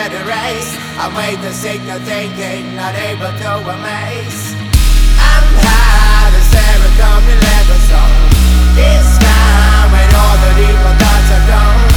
get erased. I wait the signal thinking, not able to amaze. I'm high, the serotonin levels on. This time when all the evil thoughts are gone.